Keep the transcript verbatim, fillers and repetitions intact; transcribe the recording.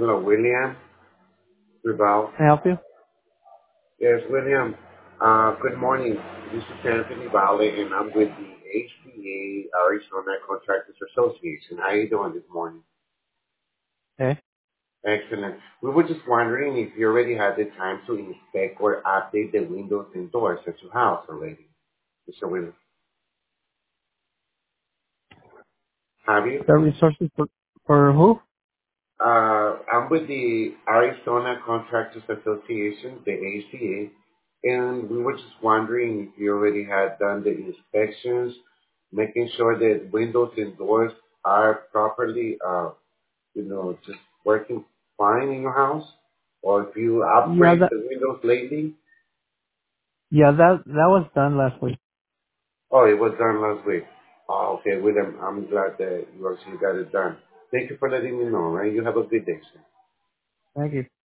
Hello, William Ribal. Can I help you? Yes, William. Uh, good morning. This is Anthony Vale, and I'm with the H B A Arizona Contractors Association. How are you doing this morning? Okay. Excellent. We were just wondering if you already had the time to inspect or update the windows and doors at your house already. Mister William, have you? The resources for, for who? Uh, I'm with the Arizona Contractors Association, the A C A, and we were just wondering if you already had done the inspections, making sure that windows and doors are properly, uh, you know, just working fine in your house, or if you Yeah, upgrade that the windows lately. yeah that that was done last week. Oh, it was done last week. Oh, okay, William, I'm glad that you actually got it done. Thank you for letting me know, right? You have a good day, sir. Thank you.